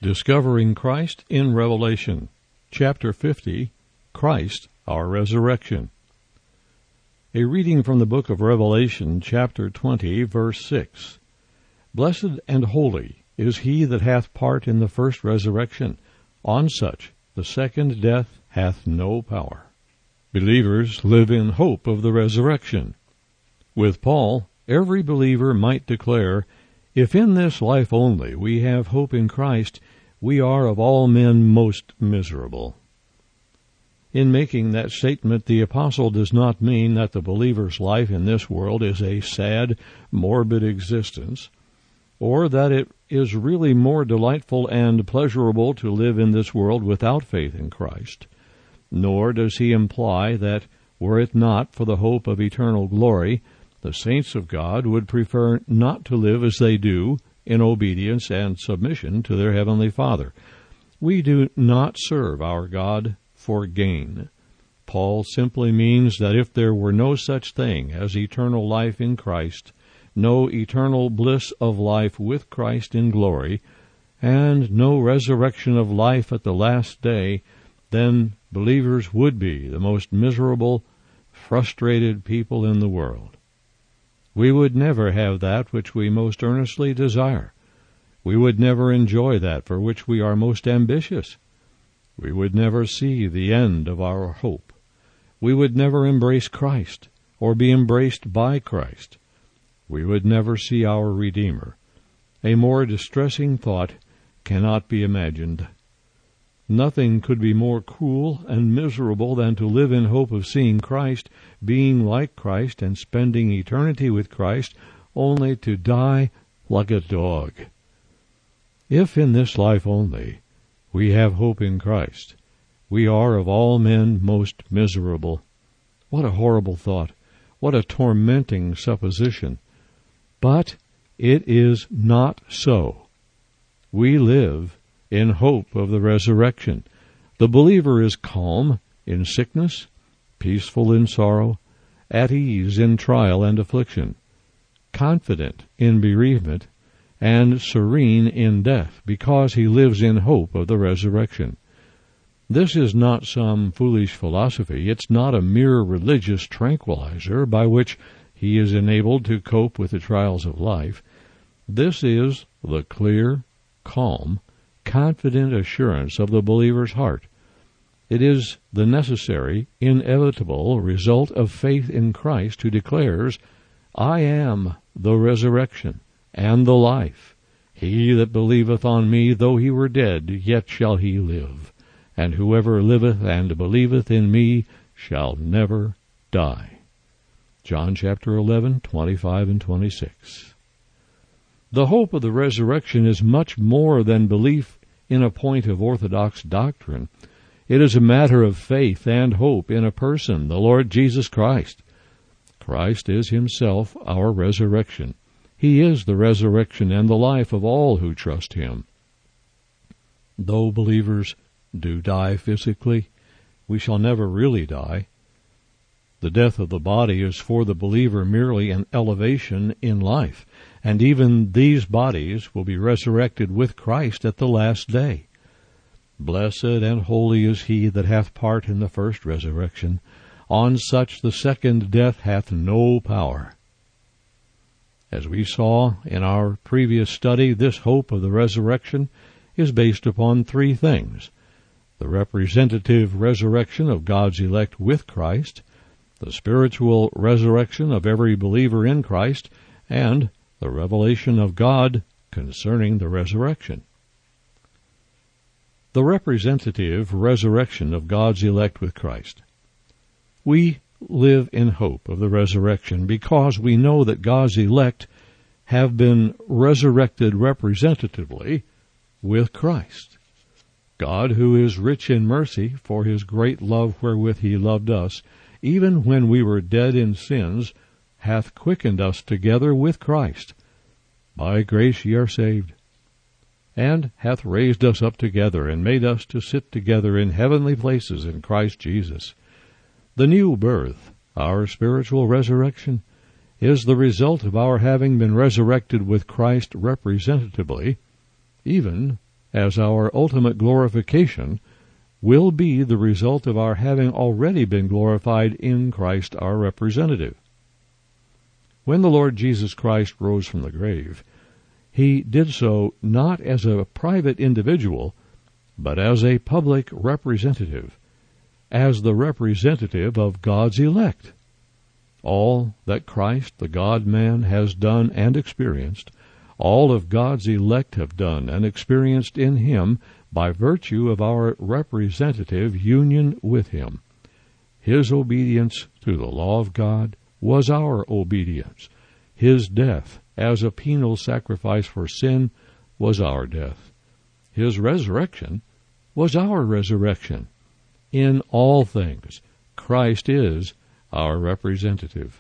Discovering Christ in Revelation, Chapter 50, Christ, Our Resurrection. A reading from the book of Revelation, chapter 20, verse 6. Blessed and holy is he that hath part in the first resurrection. On such the second death hath no power. Believers live in hope of the resurrection. With Paul, every believer might declare, if in this life only we have hope in Christ, we are of all men most miserable. In making that statement, the apostle does not mean that the believer's life in this world is a sad, morbid existence, or that it is really more delightful and pleasurable to live in this world without faith in Christ. Nor does he imply that, were it not for the hope of eternal glory, the saints of God would prefer not to live as they do, in obedience and submission to their Heavenly Father. We do not serve our God for gain. Paul simply means that if there were no such thing as eternal life in Christ, no eternal bliss of life with Christ in glory, and no resurrection of life at the last day, then believers would be the most miserable, frustrated people in the world. We would never have that which we most earnestly desire. We would never enjoy that for which we are most ambitious. We would never see the end of our hope. We would never embrace Christ or be embraced by Christ. We would never see our Redeemer. A more distressing thought cannot be imagined. Nothing could be more cruel and miserable than to live in hope of seeing Christ, being like Christ, and spending eternity with Christ, only to die like a dog. If in this life only we have hope in Christ, we are of all men most miserable. What a horrible thought! What a tormenting supposition! But it is not so. We live in hope of the resurrection. The believer is calm in sickness, peaceful in sorrow, at ease in trial and affliction, confident in bereavement, and serene in death, because he lives in hope of the resurrection. This is not some foolish philosophy. It's not a mere religious tranquilizer by which he is enabled to cope with the trials of life. This is the clear, calm, confident assurance of the believer's heart. It is the necessary, inevitable result of faith in Christ, who declares, I am the resurrection and the life. He that believeth on me, though he were dead, yet shall he live. And whoever liveth and believeth in me shall never die. John chapter 11, 25 and 26. The hope of the resurrection is much more than belief in a point of orthodox doctrine. It is a matter of faith and hope in a person, the Lord Jesus Christ. Christ is himself our resurrection. He is the resurrection and the life of all who trust him. Though believers do die physically, we shall never really die. The death of the body is for the believer merely an elevation in life, and even these bodies will be resurrected with Christ at the last day. Blessed and holy is he that hath part in the first resurrection. On such the second death hath no power. As we saw in our previous study, this hope of the resurrection is based upon three things: the representative resurrection of God's elect with Christ, the spiritual resurrection of every believer in Christ, and the revelation of God concerning the resurrection. The representative resurrection of God's elect with Christ. We live in hope of the resurrection because we know that God's elect have been resurrected representatively with Christ. God, who is rich in mercy for his great love wherewith he loved us, even when we were dead in sins, hath quickened us together with Christ. By grace ye are saved, and hath raised us up together, and made us to sit together in heavenly places in Christ Jesus. The new birth, our spiritual resurrection, is the result of our having been resurrected with Christ representatively, even as our ultimate glorification, will be the result of our having already been glorified in Christ our representative. When the Lord Jesus Christ rose from the grave, he did so not as a private individual, but as a public representative, as the representative of God's elect. All that Christ, the God-man, has done and experienced, all of God's elect have done and experienced in him by virtue of our representative union with him. His obedience to the law of God was our obedience. His death as a penal sacrifice for sin was our death. His resurrection was our resurrection. In all things, Christ is our representative.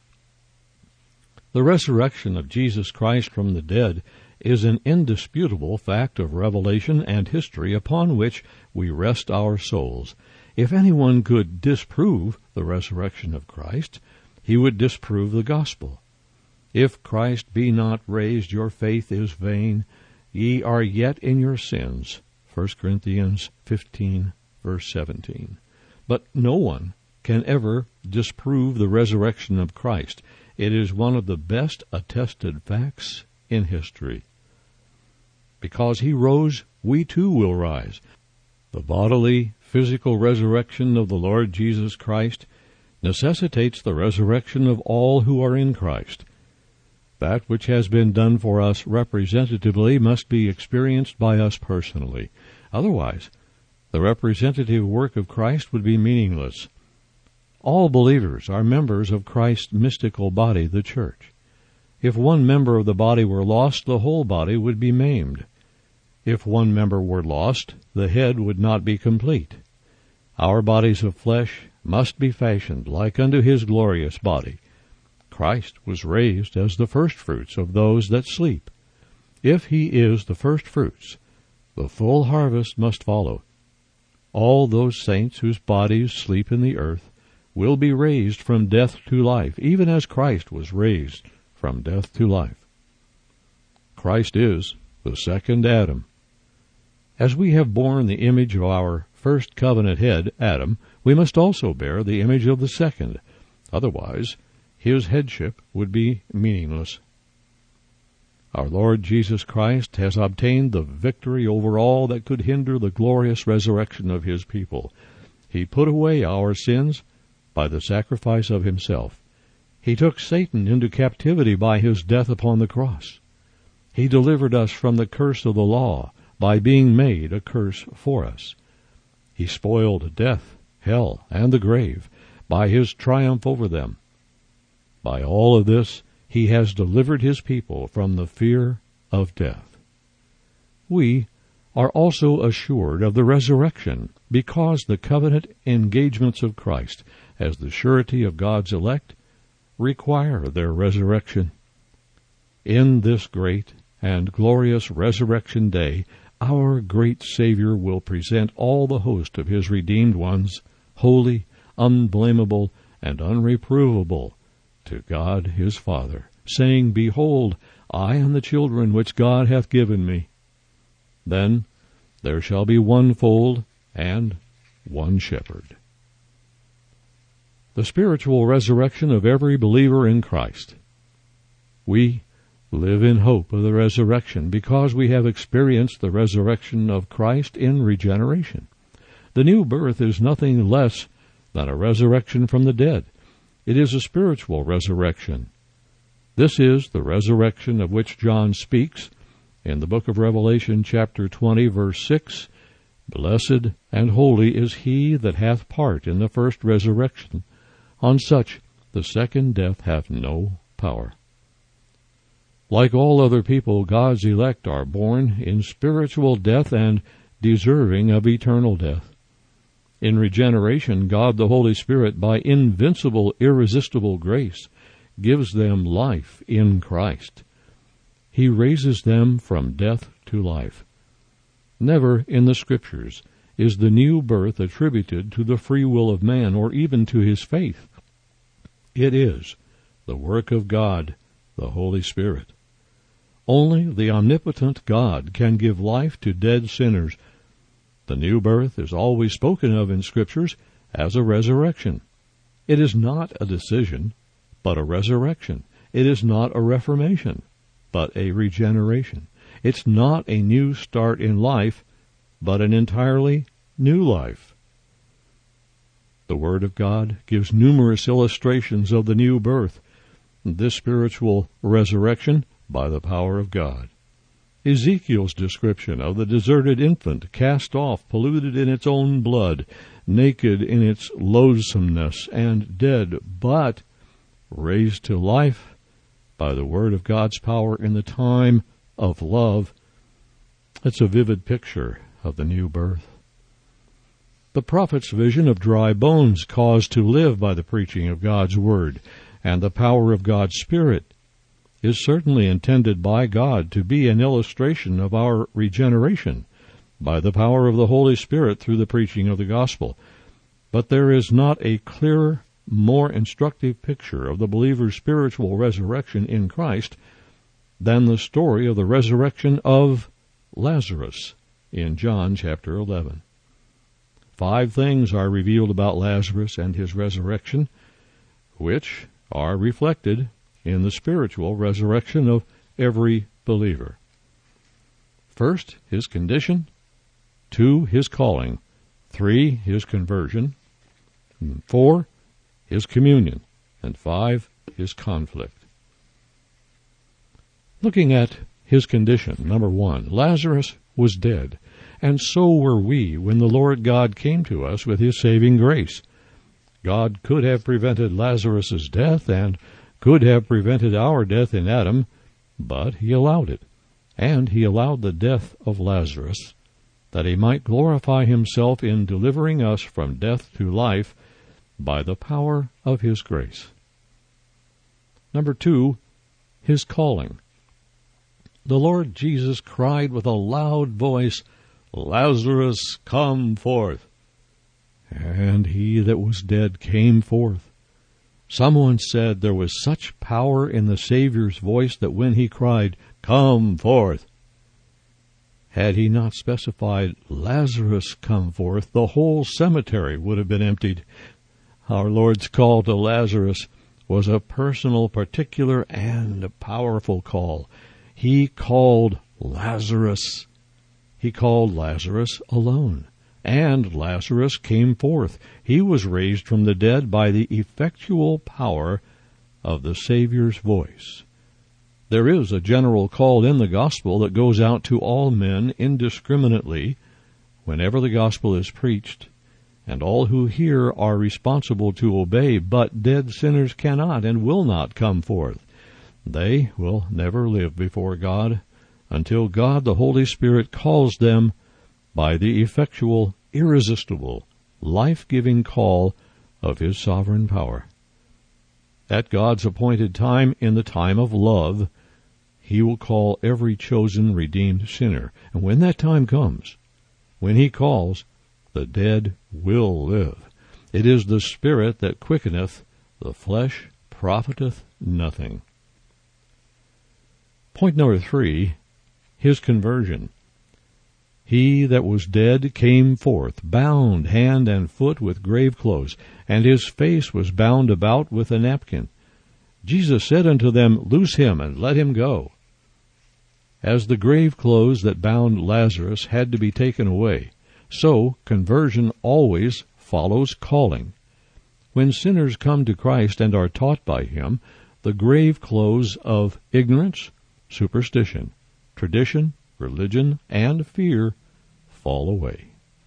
The resurrection of Jesus Christ from the dead is an indisputable fact of revelation and history upon which we rest our souls. If anyone could disprove the resurrection of Christ, he would disprove the gospel. If Christ be not raised, your faith is vain. Ye are yet in your sins. 1 Corinthians 15, verse 17. But no one can ever disprove the resurrection of Christ. It is one of the best attested facts in history. Because he rose, we too will rise. The bodily, physical resurrection of the Lord Jesus Christ necessitates the resurrection of all who are in Christ. That which has been done for us representatively must be experienced by us personally. Otherwise, the representative work of Christ would be meaningless. All believers are members of Christ's mystical body, the church. If one member of the body were lost, the whole body would be maimed. If one member were lost, the head would not be complete. Our bodies of flesh must be fashioned like unto his glorious body. Christ was raised as the firstfruits of those that sleep. If he is the firstfruits, the full harvest must follow. All those saints whose bodies sleep in the earth will be raised from death to life, even as Christ was raised from death to life. Christ is the second Adam. As we have borne the image of our first covenant head, Adam, we must also bear the image of the second. Otherwise, his headship would be meaningless. Our Lord Jesus Christ has obtained the victory over all that could hinder the glorious resurrection of his people. He put away our sins by the sacrifice of himself. He took Satan into captivity by his death upon the cross. He delivered us from the curse of the law by being made a curse for us. He spoiled death, hell, and the grave by his triumph over them. By all of this, he has delivered his people from the fear of death. We are also assured of the resurrection because the covenant engagements of Christ as the surety of God's elect require their resurrection. In this great and glorious resurrection day, our great Savior will present all the host of his redeemed ones, holy, unblameable, and unreprovable, to God his Father, saying, Behold, I and the children which God hath given me. Then there shall be one fold and one shepherd. The spiritual resurrection of every believer in Christ. We live in hope of the resurrection because we have experienced the resurrection of Christ in regeneration. The new birth is nothing less than a resurrection from the dead. It is a spiritual resurrection. This is the resurrection of which John speaks in the book of Revelation, chapter 20, verse 6. Blessed and holy is he that hath part in the first resurrection. On such the second death hath no power. Like all other people, God's elect are born in spiritual death and deserving of eternal death. In regeneration, God the Holy Spirit, by invincible, irresistible grace, gives them life in Christ. He raises them from death to life. Never in the Scriptures is the new birth attributed to the free will of man or even to his faith. It is the work of God, the Holy Spirit. Only the omnipotent God can give life to dead sinners. The new birth is always spoken of in Scriptures as a resurrection. It is not a decision, but a resurrection. It is not a reformation, but a regeneration. It's not a new start in life, but an entirely new life. The Word of God gives numerous illustrations of the new birth, this spiritual resurrection by the power of God. Ezekiel's description of the deserted infant, cast off, polluted in its own blood, naked in its loathsomeness, and dead, but raised to life by the Word of God's power in the time of love. It's a vivid picture of the new birth. The prophet's vision of dry bones caused to live by the preaching of God's Word and the power of God's Spirit is certainly intended by God to be an illustration of our regeneration by the power of the Holy Spirit through the preaching of the gospel. But there is not a clearer, more instructive picture of the believer's spiritual resurrection in Christ than the story of the resurrection of Lazarus in John chapter 11. 5 things are revealed about Lazarus and his resurrection, which are reflected in the spiritual resurrection of every believer. First, his condition. 2, his calling. 3, his conversion. 4, his communion. And 5, his conflict. Looking at his condition, number 1, Lazarus was dead, and so were we when the Lord God came to us with his saving grace. God could have prevented Lazarus' death and could have prevented our death in Adam, but he allowed it. And he allowed the death of Lazarus, that he might glorify himself in delivering us from death to life by the power of his grace. Number 2, his calling. The Lord Jesus cried with a loud voice, "Lazarus, come forth." And he that was dead came forth. Someone said there was such power in the Savior's voice that when he cried, "Come forth," had he not specified, "Lazarus, come forth," the whole cemetery would have been emptied. Our Lord's call to Lazarus was a personal, particular, and a powerful call. He called Lazarus. He called Lazarus alone. And Lazarus came forth. He was raised from the dead by the effectual power of the Savior's voice. There is a general call in the gospel that goes out to all men indiscriminately whenever the gospel is preached, and all who hear are responsible to obey, but dead sinners cannot and will not come forth. They will never live before God until God the Holy Spirit calls them by the effectual, irresistible, life-giving call of his sovereign power. At God's appointed time, in the time of love, he will call every chosen, redeemed sinner. And when that time comes, when he calls, the dead will live. It is the Spirit that quickeneth, the flesh profiteth nothing. Point number 3, his conversion. He that was dead came forth, bound hand and foot with grave clothes, and his face was bound about with a napkin. Jesus said unto them, Loose him, and let him go. As the grave clothes that bound Lazarus had to be taken away, so conversion always follows calling. When sinners come to Christ and are taught by him, the grave clothes of ignorance, superstition, tradition, religion, and fear fall away.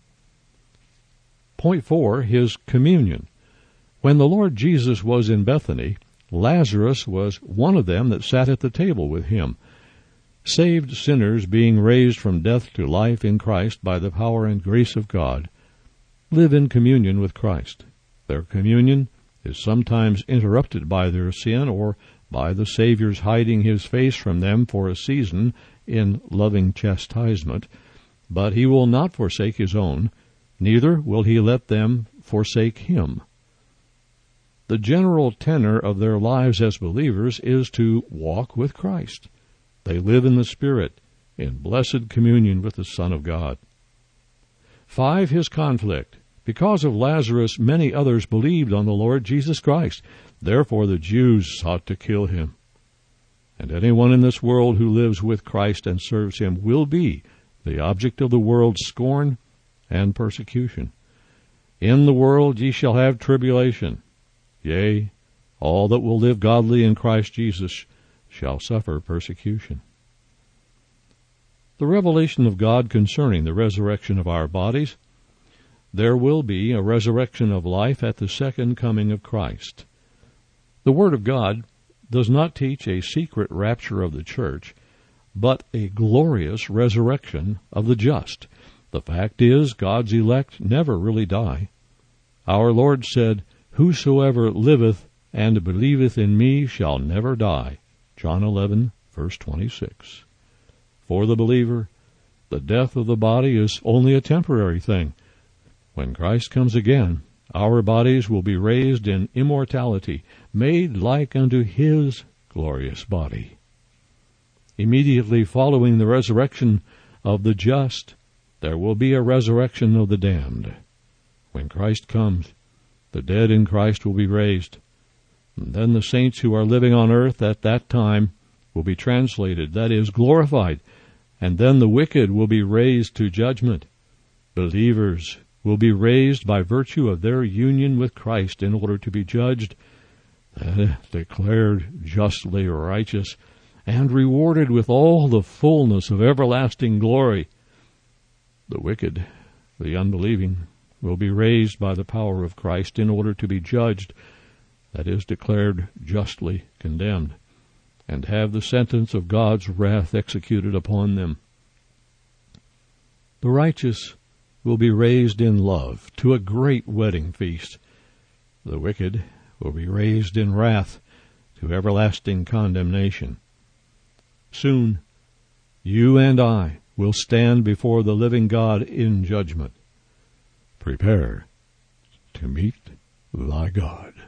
Point 4, his communion. When the Lord Jesus was in Bethany, Lazarus was one of them that sat at the table with him. Saved sinners, being raised from death to life in Christ by the power and grace of God, live in communion with Christ. Their communion is sometimes interrupted by their sin or by the Savior's hiding his face from them for a season in loving chastisement, but he will not forsake his own, neither will he let them forsake him. The general tenor of their lives as believers is to walk with Christ. They live in the Spirit, in blessed communion with the Son of God. 5. His conflict. Because of Lazarus, many others believed on the Lord Jesus Christ. Therefore the Jews sought to kill him. And anyone in this world who lives with Christ and serves him will be the object of the world's scorn and persecution. In the world ye shall have tribulation. Yea, all that will live godly in Christ Jesus shall suffer persecution. The revelation of God concerning the resurrection of our bodies. There will be a resurrection of life at the second coming of Christ. The Word of God does not teach a secret rapture of the church, but a glorious resurrection of the just. The fact is, God's elect never really die. Our Lord said, Whosoever liveth and believeth in me shall never die. John 11, verse 26. For the believer, the death of the body is only a temporary thing. When Christ comes again, our bodies will be raised in immortality, made like unto his glorious body. Immediately following the resurrection of the just, there will be a resurrection of the damned. When Christ comes, the dead in Christ will be raised. And then the saints who are living on earth at that time will be translated, that is, glorified. And then the wicked will be raised to judgment. Believers will be raised by virtue of their union with Christ in order to be judged, declared justly righteous, and rewarded with all the fullness of everlasting glory. The wicked, the unbelieving, will be raised by the power of Christ in order to be judged, that is, declared justly condemned, and have the sentence of God's wrath executed upon them. The righteous will be raised in love to a great wedding feast. The wicked will be raised in wrath to everlasting condemnation. Soon, you and I will stand before the living God in judgment. Prepare to meet thy God.